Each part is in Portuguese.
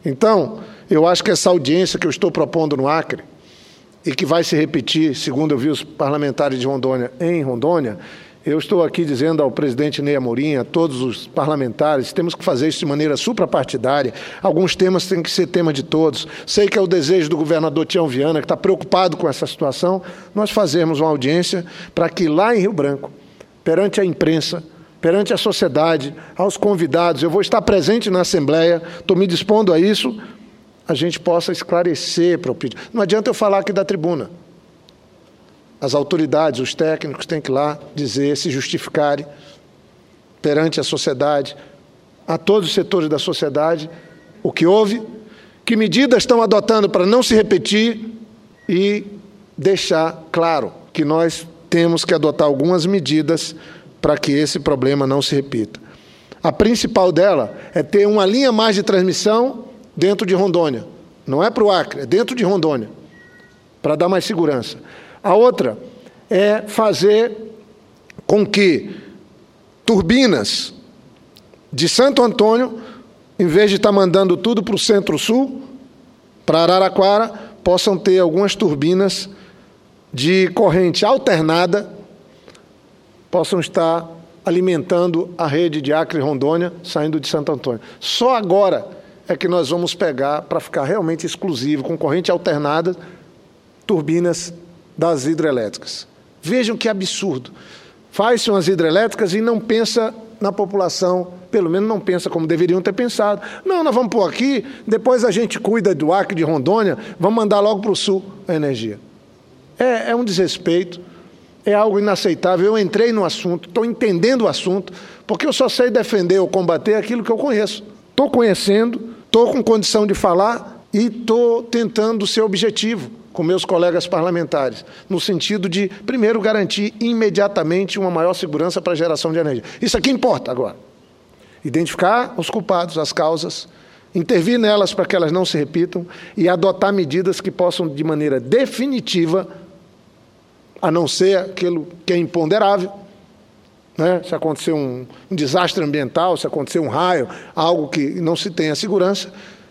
Então, eu acho que essa audiência que eu estou propondo no Acre, e que vai se repetir, segundo eu vi os parlamentares de Rondônia, em Rondônia, eu estou aqui dizendo ao presidente Ney Amorim, a todos os parlamentares, temos que fazer isso de maneira suprapartidária. Alguns temas têm que ser tema de todos. Sei que é o desejo do governador Tião Viana, que está preocupado com essa situação, nós fazermos uma audiência para que lá em Rio Branco, perante a imprensa, perante a sociedade, aos convidados, eu vou estar presente na Assembleia, estou me dispondo a isso, a gente possa esclarecer para o pedido. Não adianta eu falar aqui da tribuna. As autoridades, os técnicos têm que ir lá dizer, se justificarem perante a sociedade, a todos os setores da sociedade, o que houve, que medidas estão adotando para não se repetir e deixar claro que nós temos que adotar algumas medidas para que esse problema não se repita. A principal dela é ter uma linha mais de transmissão dentro de Rondônia. Não é para o Acre, é dentro de Rondônia, para dar mais segurança. A outra é fazer com que turbinas de Santo Antônio, em vez de estar mandando tudo para o Centro-Sul, para Araraquara, possam ter algumas turbinas de corrente alternada, possam estar alimentando a rede de Acre e Rondônia, saindo de Santo Antônio. Só agora é que nós vamos pegar, para ficar realmente exclusivo, com corrente alternada, turbinas das hidrelétricas. Vejam que absurdo. Faz-se umas hidrelétricas e não pensa na população, pelo menos não pensa como deveriam ter pensado. Não, nós vamos pôr aqui, depois a gente cuida do Acre de Rondônia, vamos mandar logo para o Sul a energia. É um desrespeito, é algo inaceitável. Eu entrei no assunto, estou entendendo o assunto, porque eu só sei defender ou combater aquilo que eu conheço. Estou conhecendo, estou com condição de falar e estou tentando ser objetivo com meus colegas parlamentares, no sentido de, primeiro, garantir imediatamente uma maior segurança para a geração de energia. Isso aqui importa agora. Identificar os culpados, as causas, intervir nelas para que elas não se repitam e adotar medidas que possam, de maneira definitiva, a não ser aquilo que é imponderável, né? Se acontecer um desastre ambiental, se acontecer um raio, algo que não se tenha segurança,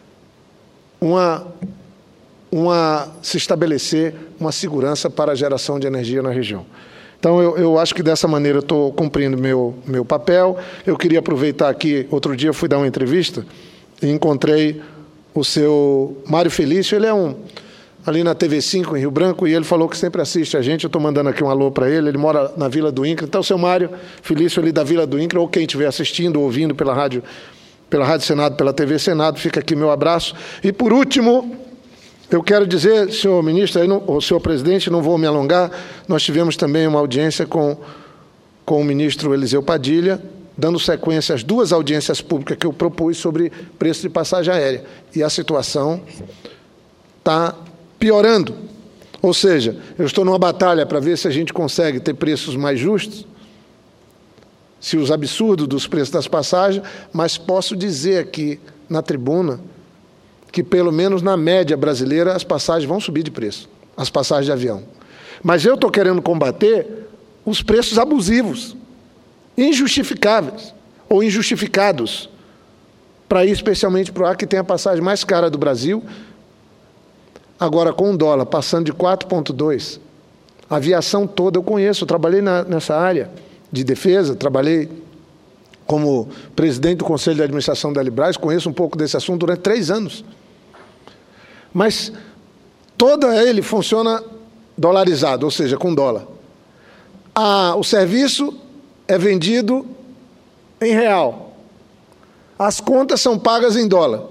se estabelecer uma segurança para a geração de energia na região. Então, eu acho que dessa maneira eu estou cumprindo meu papel. Eu queria aproveitar aqui, outro dia eu fui dar uma entrevista e encontrei o seu Mário Felício, ele é ali na TV5, em Rio Branco, e ele falou que sempre assiste a gente, eu estou mandando aqui um alô para ele mora na Vila do Incra. Então, o seu Mário Felício ali da Vila do Incra, ou quem estiver assistindo ou ouvindo pela Rádio Senado, pela TV Senado, fica aqui meu abraço. E, por último, eu quero dizer, senhor ministro, ou senhor presidente, não vou me alongar, nós tivemos também uma audiência com o ministro Eliseu Padilha, dando sequência às 2 audiências públicas que eu propus sobre preço de passagem aérea. E a situação está piorando. Ou seja, eu estou numa batalha para ver se a gente consegue ter preços mais justos, se os absurdos dos preços das passagens, mas posso dizer aqui na tribuna que, pelo menos na média brasileira, as passagens vão subir de preço, as passagens de avião. Mas eu estou querendo combater os preços abusivos, injustificáveis ou injustificados, para ir especialmente para o Acre, que tem a passagem mais cara do Brasil. Agora, com o dólar passando de 4,2, a aviação toda eu conheço, eu trabalhei nessa área de defesa, trabalhei como presidente do Conselho de Administração da Librás, conheço um pouco desse assunto durante 3 anos. Mas todo ele funciona dolarizado, ou seja, com dólar. O serviço é vendido em real. As contas são pagas em dólar.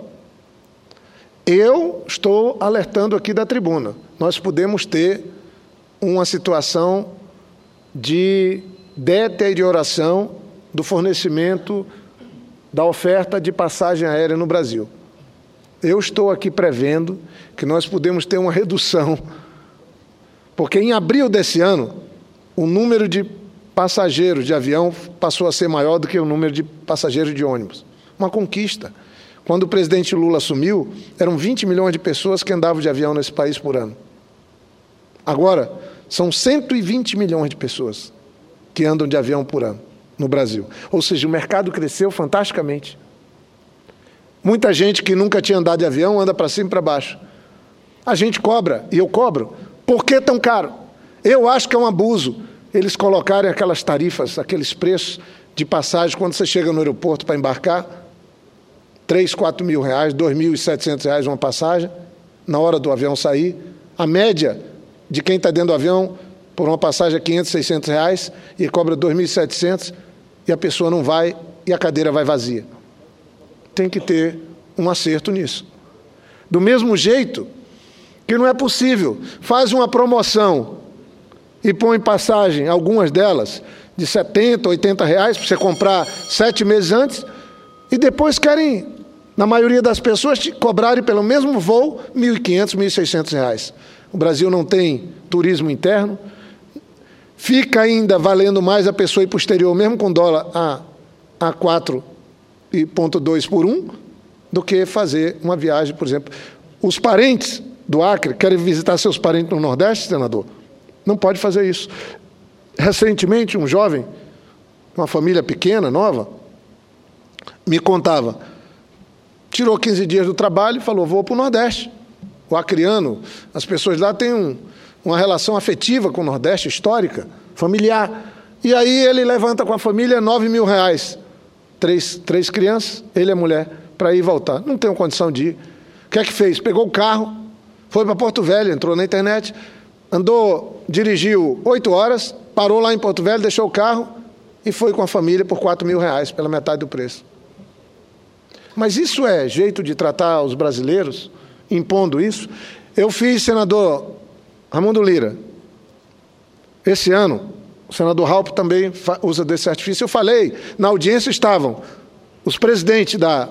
Eu estou alertando aqui da tribuna. Nós podemos ter uma situação de deterioração do fornecimento da oferta de passagem aérea no Brasil. Eu estou aqui prevendo que nós podemos ter uma redução, porque em abril desse ano, o número de passageiros de avião passou a ser maior do que o número de passageiros de ônibus. Uma conquista. Quando o presidente Lula assumiu, eram 20 milhões de pessoas que andavam de avião nesse país por ano. Agora, são 120 milhões de pessoas que andam de avião por ano no Brasil. Ou seja, o mercado cresceu fantasticamente. Muita gente que nunca tinha andado de avião anda para cima e para baixo. A gente cobra, e eu cobro. Por que tão caro? Eu acho que é um abuso eles colocarem aquelas tarifas, aqueles preços de passagem, quando você chega no aeroporto para embarcar, 3, 4 mil reais, 2.700 reais uma passagem, na hora do avião sair. A média de quem está dentro do avião, por uma passagem é 500, 600 reais, e cobra 2.700, e a pessoa não vai, e a cadeira vai vazia. Tem que ter um acerto nisso. Do mesmo jeito que não é possível, faz uma promoção e põe passagem, algumas delas, de 70, 80 reais, para você comprar 7 meses antes, e depois querem, na maioria das pessoas, te cobrarem pelo mesmo voo 1.500, 1.600 reais. O Brasil não tem turismo interno, fica ainda valendo mais a pessoa ir para o exterior, mesmo com dólar a 4,2 por 1, do que fazer uma viagem, por exemplo. Os parentes do Acre querem visitar seus parentes no Nordeste, senador? Não pode fazer isso. Recentemente, um jovem, uma família pequena, nova, me contava, tirou 15 dias do trabalho e falou, vou para o Nordeste. O acreano, as pessoas lá têm uma relação afetiva com o Nordeste, histórica, familiar. E aí ele levanta com a família 9 mil reais. Três crianças, ele e a mulher, para ir e voltar. Não tem condição de ir. O que é que fez? Pegou o carro, foi para Porto Velho, entrou na internet, dirigiu 8 horas, parou lá em Porto Velho, deixou o carro e foi com a família por 4 mil reais, pela metade do preço. Mas isso é jeito de tratar os brasileiros, impondo isso? Eu fiz, senador Raimundo Lira, esse ano, o senador Raupp também usa desse artifício. Eu falei, na audiência estavam os presidentes da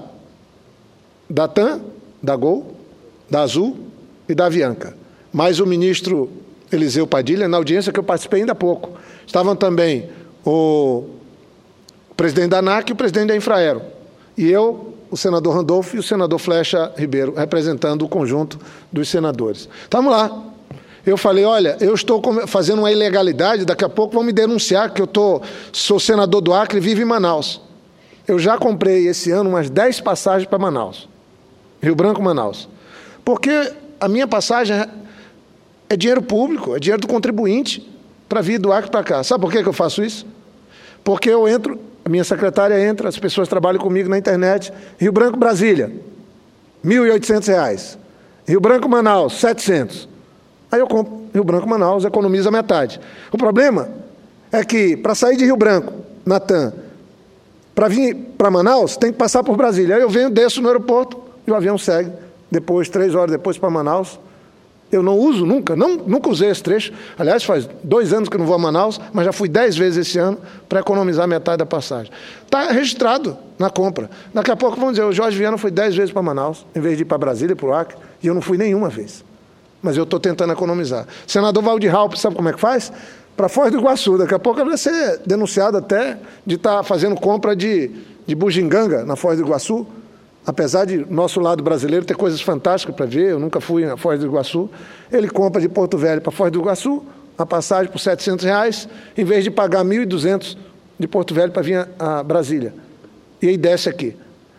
TAM, da Gol, da Azul e da Avianca, mais o ministro Eliseu Padilha, na audiência que eu participei ainda há pouco. Estavam também o presidente da ANAC e o presidente da Infraero. E eu, o senador Randolfo e o senador Flecha Ribeiro, representando o conjunto dos senadores. Estamos lá. Eu falei, olha, eu estou fazendo uma ilegalidade, daqui a pouco vão me denunciar que sou senador do Acre e vivo em Manaus. Eu já comprei esse ano umas 10 passagens para Manaus, Rio Branco, Manaus. Porque a minha passagem é dinheiro público, é dinheiro do contribuinte para vir do Acre para cá. Sabe por que eu faço isso? Porque eu entro, a minha secretária entra, as pessoas trabalham comigo na internet, Rio Branco, Brasília, R$ 1.800. Rio Branco, Manaus, 700. Aí eu compro Rio Branco, Manaus, economiza metade. O problema é que, para sair de Rio Branco, na TAM, para vir para Manaus, tem que passar por Brasília. Aí eu venho, desço no aeroporto e o avião segue. Depois, 3 horas depois, para Manaus. Eu não uso nunca usei esse trecho. Aliás, faz 2 anos que eu não vou a Manaus, mas já fui 10 vezes esse ano para economizar metade da passagem. Está registrado na compra. Daqui a pouco vão dizer, o Jorge Viana foi 10 vezes para Manaus, em vez de ir para Brasília, para o Acre, e eu não fui nenhuma vez. Mas eu estou tentando economizar. Senador Valdir Raupp, sabe como é que faz? Para Foz do Iguaçu. Daqui a pouco ele vai ser denunciado até de estar fazendo compra de bugiganga na Foz do Iguaçu. Apesar de nosso lado brasileiro ter coisas fantásticas para ver, eu nunca fui na Foz do Iguaçu. Ele compra de Porto Velho para Foz do Iguaçu, a passagem por R$ 700, em vez de pagar 1.200 de Porto Velho para vir a Brasília. E aí desce aqui.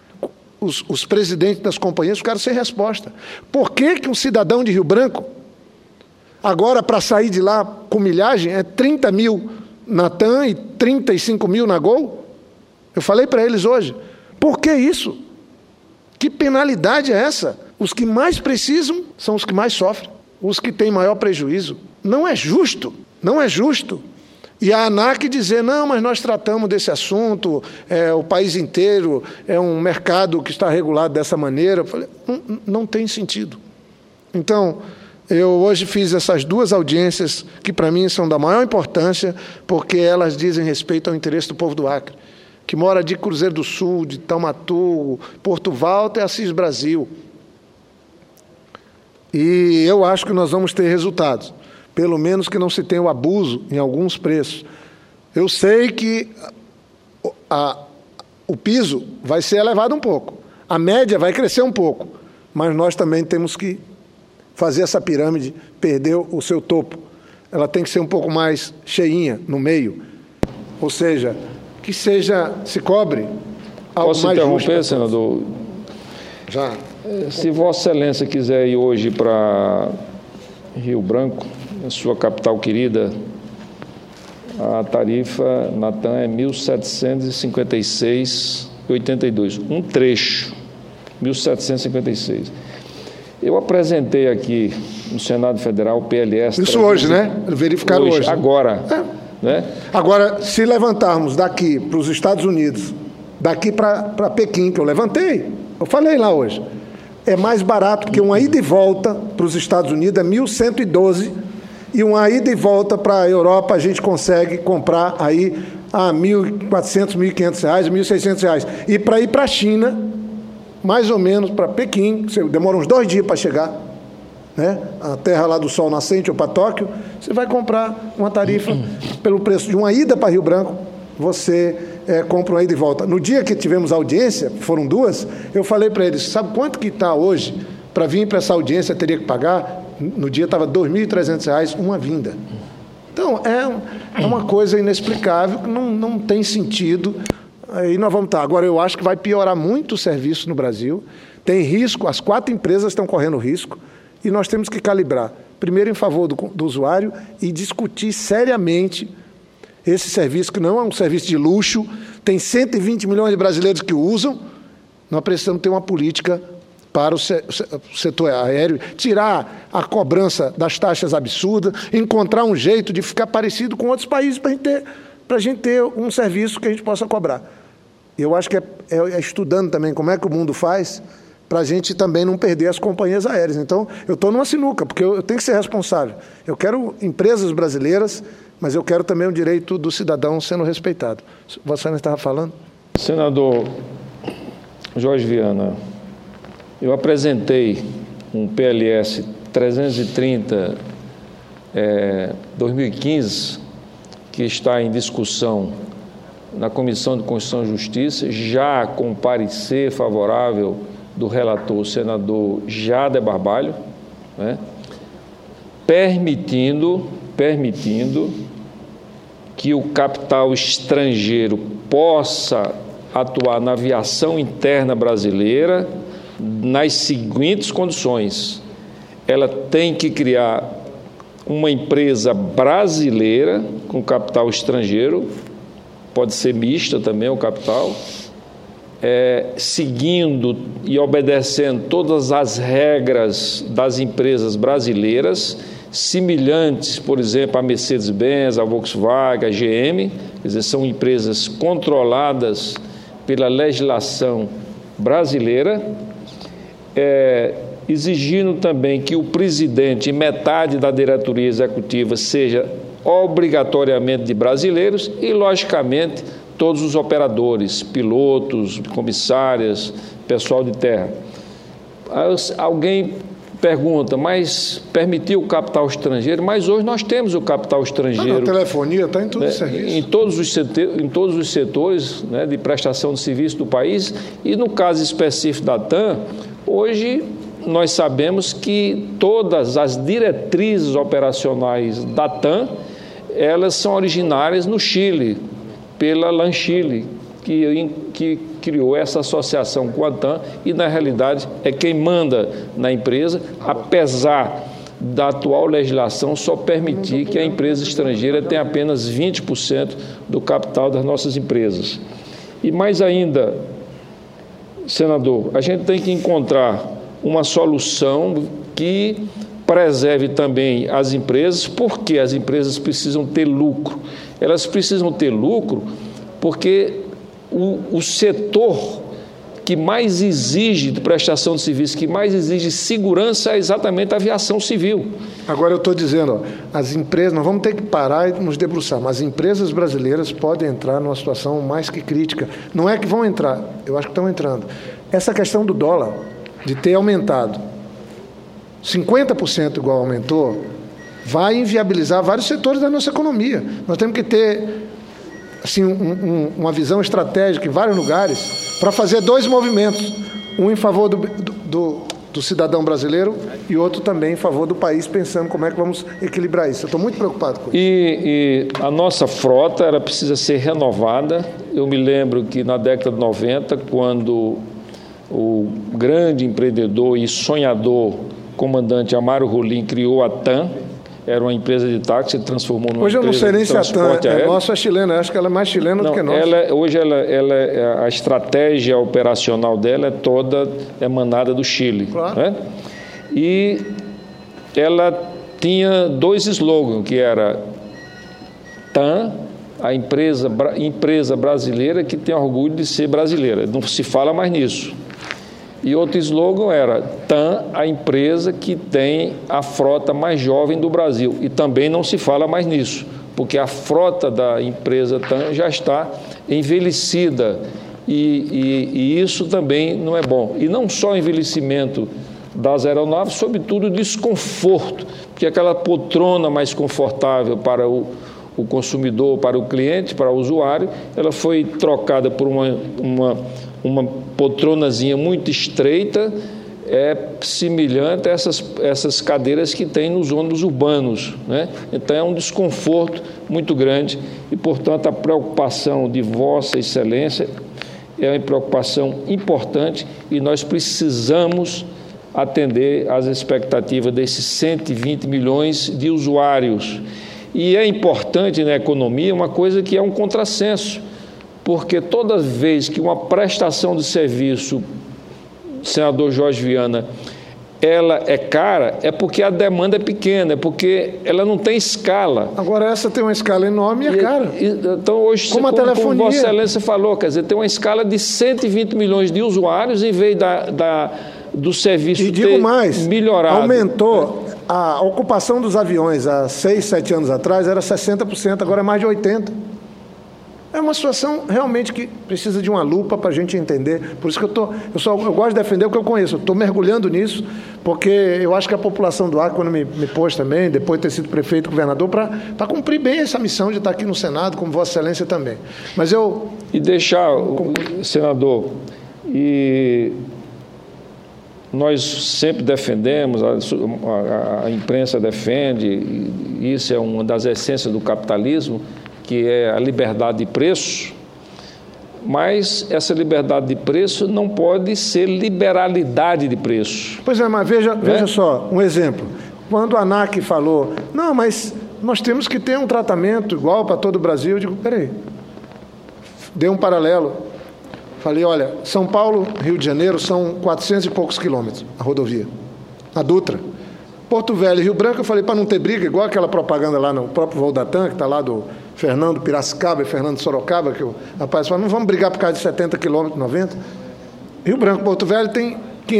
Os presidentes das companhias ficaram sem resposta. Por que um cidadão de Rio Branco, agora para sair de lá com milhagem, é 30 mil na TAM e 35 mil na Gol? Eu falei para eles hoje, por que isso? Que penalidade é essa? Os que mais precisam são os que mais sofrem, os que têm maior prejuízo. Não é justo, não é justo. E a ANAC dizer, não, mas nós tratamos desse assunto, o país inteiro é um mercado que está regulado dessa maneira. Eu falei, não tem sentido. Então, eu hoje fiz essas 2 audiências que para mim são da maior importância, porque elas dizem respeito ao interesse do povo do Acre, que mora de Cruzeiro do Sul, de Taumatu, Porto Valta e Assis Brasil. E eu acho que nós vamos ter resultados. Pelo menos que não se tenha o abuso em alguns preços. Eu sei que o piso vai ser elevado um pouco, a média vai crescer um pouco, mas nós também temos que fazer essa pirâmide perder o seu topo. Ela tem que ser um pouco mais cheinha no meio, ou seja, que se cobre algo Posso mais interromper, justo. senador? Já. Se Vossa Excelência quiser ir hoje para Rio Branco, a sua capital querida, a tarifa na TAM é R$ 1.756,82. Um trecho, R$ 1.756. Eu apresentei aqui no Senado Federal o PLS... Isso hoje, né? Verificaram hoje. Agora. Né? Agora, se levantarmos daqui para os Estados Unidos, daqui para Pequim, que eu levantei, eu falei lá hoje, é mais barato, porque uma ida e volta para os Estados Unidos é 1.112, e uma ida e volta para a Europa a gente consegue comprar aí a R$1.400, R$1.500, R$1.600. E para ir para a China, mais ou menos para Pequim, demora uns 2 dias para chegar, né? A terra lá do sol nascente ou para Tóquio, você vai comprar uma tarifa pelo preço de uma ida para Rio Branco, você compra uma ida e volta. No dia que tivemos audiência, foram 2, eu falei para eles, sabe quanto que está hoje para vir para essa audiência, teria que pagar? No dia estava R$ 2.300 uma vinda. Então, é uma coisa inexplicável, que não tem sentido. Aí nós vamos estar. Agora, eu acho que vai piorar muito o serviço no Brasil. Tem risco, as 4 empresas estão correndo risco, e nós temos que calibrar, primeiro em favor do usuário, e discutir seriamente esse serviço, que não é um serviço de luxo, tem 120 milhões de brasileiros que o usam. Nós precisamos ter uma política para o setor aéreo, tirar a cobrança das taxas absurdas, encontrar um jeito de ficar parecido com outros países para a gente ter um serviço que a gente possa cobrar. Eu acho que é estudando também como é que o mundo faz para a gente também não perder as companhias aéreas. Então, eu estou numa sinuca, porque eu tenho que ser responsável. Eu quero empresas brasileiras, mas eu quero também o direito do cidadão sendo respeitado. Você não estava falando? Senador Jorge Viana, eu apresentei um PLS 330 2015, que está em discussão na Comissão de Constituição e Justiça, já com parecer favorável do relator, o senador Jader Barbalho, né, permitindo que o capital estrangeiro possa atuar na aviação interna brasileira nas seguintes condições: ela tem que criar uma empresa brasileira com capital estrangeiro, pode ser mista também o capital, seguindo e obedecendo todas as regras das empresas brasileiras, semelhantes, por exemplo, a Mercedes-Benz, a Volkswagen, a GM, quer dizer, são empresas controladas pela legislação brasileira, exigindo também que o presidente e metade da diretoria executiva seja obrigatoriamente de brasileiros e, logicamente, todos os operadores, pilotos, comissárias, pessoal de terra. Alguém pergunta, mas permitiu o capital estrangeiro? Mas hoje nós temos o capital estrangeiro. A telefonia está em todos os serviços. Em todos os setores, né, de prestação de serviço do país. E no caso específico da TAM, hoje nós sabemos que todas as diretrizes operacionais da TAM, elas são originárias no Chile, pela LAN-Chile, que criou essa associação com a TAM e, na realidade, é quem manda na empresa, apesar da atual legislação só permitir que a empresa estrangeira tenha apenas 20% do capital das nossas empresas. E mais ainda, senador, a gente tem que encontrar uma solução que preserve também as empresas, porque as empresas precisam ter lucro. Elas precisam ter lucro porque o setor que mais exige de prestação de serviço, que mais exige segurança, é exatamente a aviação civil. Agora eu estou dizendo, as empresas, nós vamos ter que parar e nos debruçar, mas as empresas brasileiras podem entrar numa situação mais que crítica. Não é que vão entrar, eu acho que estão entrando. Essa questão do dólar, de ter aumentado 50% igual aumentou, vai inviabilizar vários setores da nossa economia. Nós temos que ter assim, uma visão estratégica em vários lugares para fazer 2 movimentos, um em favor do cidadão brasileiro e outro também em favor do país, pensando como é que vamos equilibrar isso. Eu estou muito preocupado com isso. E a nossa frota, ela precisa ser renovada. Eu me lembro que na década de 90, quando o grande empreendedor e sonhador comandante Amaro Rolim criou a TAM. Era uma empresa de táxi, se transformou numa hoje empresa eu não sei nem de se a transporte TAM aéreo. é nossa, é chilena. Eu acho que ela é mais chilena do que nossa. Hoje a estratégia operacional dela é toda emanada do Chile. Claro. Né? E ela tinha 2 slogans, que era TAM, a empresa brasileira que tem orgulho de ser brasileira. Não se fala mais nisso. E outro slogan era TAM, a empresa que tem a frota mais jovem do Brasil. E também não se fala mais nisso, porque a frota da empresa TAM já está envelhecida e isso também não é bom. E não só o envelhecimento das aeronaves, sobretudo o desconforto, porque aquela poltrona mais confortável para o consumidor, para o cliente, para o usuário, ela foi trocada por uma poltronazinha muito estreita, semelhante a essas cadeiras que tem nos ônibus urbanos, né? Então é um desconforto muito grande e, portanto, a preocupação de Vossa Excelência é uma preocupação importante e nós precisamos atender às expectativas desses 120 milhões de usuários. E é importante na economia uma coisa que é um contrassenso, porque toda vez que uma prestação de serviço, senador Jorge Viana, ela é cara, é porque a demanda é pequena, é porque ela não tem escala. Agora essa tem uma escala enorme e é cara. Então hoje, como a telefonia. Como Vossa Excelência falou, quer dizer, tem uma escala de 120 milhões de usuários em vez do serviço e digo mais, melhorado. Aumentou a ocupação dos aviões há 6, 7 anos atrás, era 60%, agora é mais de 80%. É uma situação realmente que precisa de uma lupa para a gente entender. Por isso que eu gosto de defender o que eu conheço. Eu estou mergulhando nisso, porque eu acho que a população do Acre, quando me pôs também, depois de ter sido prefeito e governador, para cumprir bem essa missão de estar aqui no Senado, como Vossa Excelência também. Mas eu... E deixar, senador, e nós sempre defendemos, a imprensa defende, e isso é uma das essências do capitalismo, que é a liberdade de preço, mas essa liberdade de preço não pode ser liberalidade de preço. Pois é, mas veja só, um exemplo. Quando a ANAC falou, não, mas nós temos que ter um tratamento igual para todo o Brasil, eu digo, peraí, dei um paralelo. Falei, olha, São Paulo, Rio de Janeiro, são 400 e poucos quilômetros, a rodovia, a Dutra. Porto Velho e Rio Branco, eu falei, para não ter briga, igual aquela propaganda lá no próprio voo da TAM, que está lá do Fernando Piracicaba e Fernando Sorocaba, que o rapaz fala, não vamos brigar por causa de 70 quilômetros, 90. Rio Branco, Porto Velho tem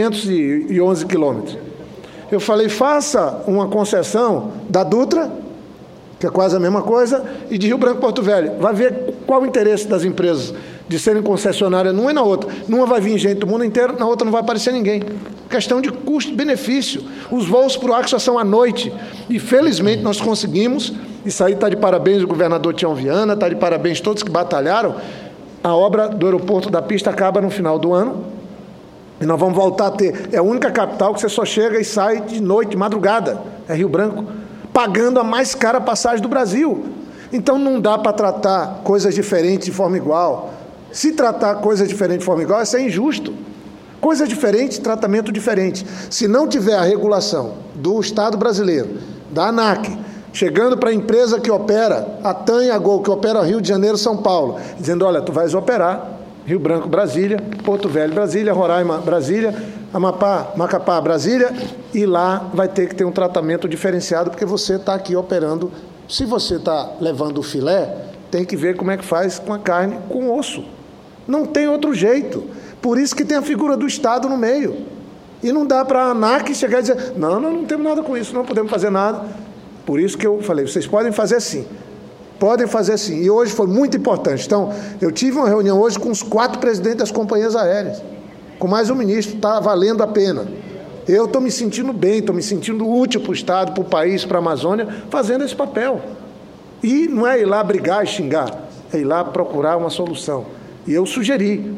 511 quilômetros. Eu falei, faça uma concessão da Dutra, que é quase a mesma coisa, e de Rio Branco, Porto Velho. Vai ver qual o interesse das empresas de serem concessionárias numa e na outra. Numa vai vir gente do mundo inteiro, na outra não vai aparecer ninguém. Questão de custo-benefício. Os voos para o Acre só são à noite. E, felizmente, nós conseguimos, isso aí está de parabéns o governador Tião Viana, está de parabéns todos que batalharam, a obra do aeroporto da pista acaba no final do ano, e nós vamos voltar a ter. É a única capital que você só chega e sai de noite, de madrugada. É Rio Branco. Pagando a mais cara passagem do Brasil. Então, não dá para tratar coisas diferentes de forma igual. Se tratar coisas diferentes de forma igual, isso é injusto. Coisas diferentes, tratamento diferente. Se não tiver a regulação do Estado brasileiro, da ANAC, chegando para a empresa que opera, a TAM e a Gol, que opera Rio de Janeiro, São Paulo, dizendo, olha, tu vais operar Rio Branco, Brasília, Porto Velho, Brasília, Roraima, Brasília, Amapá, Macapá, Brasília, e lá vai ter que ter um tratamento diferenciado, porque você está aqui operando. Se você está levando o filé, tem que ver como é que faz com a carne, com o osso. Não tem outro jeito. Por isso que tem a figura do Estado no meio. E não dá para a ANAC chegar e dizer, não, nós não temos nada com isso, não podemos fazer nada. Por isso que eu falei, vocês podem fazer sim. Podem fazer sim. E hoje foi muito importante. Então, eu tive uma reunião hoje com os 4 presidentes das companhias aéreas. Com mais um ministro, está valendo a pena. Eu estou me sentindo bem, estou me sentindo útil para o Estado, para o país, para a Amazônia, fazendo esse papel. E não é ir lá brigar e xingar, é ir lá procurar uma solução. E eu sugeri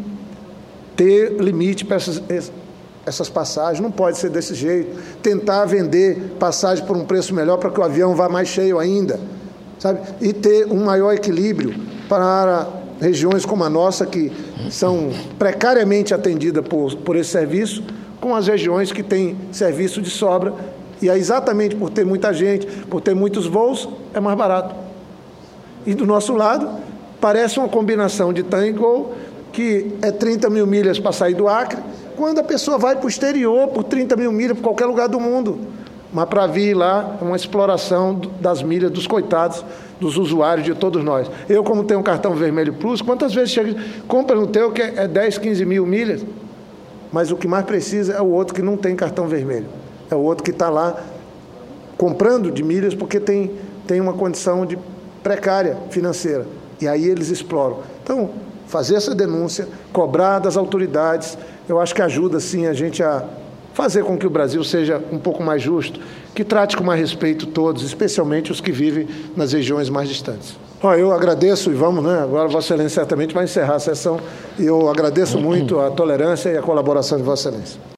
ter limite para essas passagens, não pode ser desse jeito. Tentar vender passagem por um preço melhor para que o avião vá mais cheio ainda, sabe? E ter um maior equilíbrio para regiões como a nossa, que são precariamente atendidas por esse serviço, com as regiões que têm serviço de sobra, e aí, exatamente por ter muita gente, por ter muitos voos, é mais barato. E do nosso lado, parece uma combinação de TAM e Gol, que é 30 mil milhas para sair do Acre, quando a pessoa vai para o exterior por 30 mil milhas, para qualquer lugar do mundo. Mas para vir lá, é uma exploração das milhas dos coitados, dos usuários, de todos nós. Eu, como tenho um cartão Vermelho Plus, quantas vezes chega, compra no teu que é 10, 15 mil milhas, mas o que mais precisa é o outro que não tem cartão vermelho. É o outro que está lá comprando de milhas porque tem uma condição de precária financeira. E aí eles exploram. Então, fazer essa denúncia, cobrar das autoridades, eu acho que ajuda, sim, a gente a fazer com que o Brasil seja um pouco mais justo, que trate com mais respeito todos, especialmente os que vivem nas regiões mais distantes. Eu agradeço e vamos, né? Agora Vossa Excelência certamente vai encerrar a sessão e eu agradeço muito a tolerância e a colaboração de Vossa Excelência.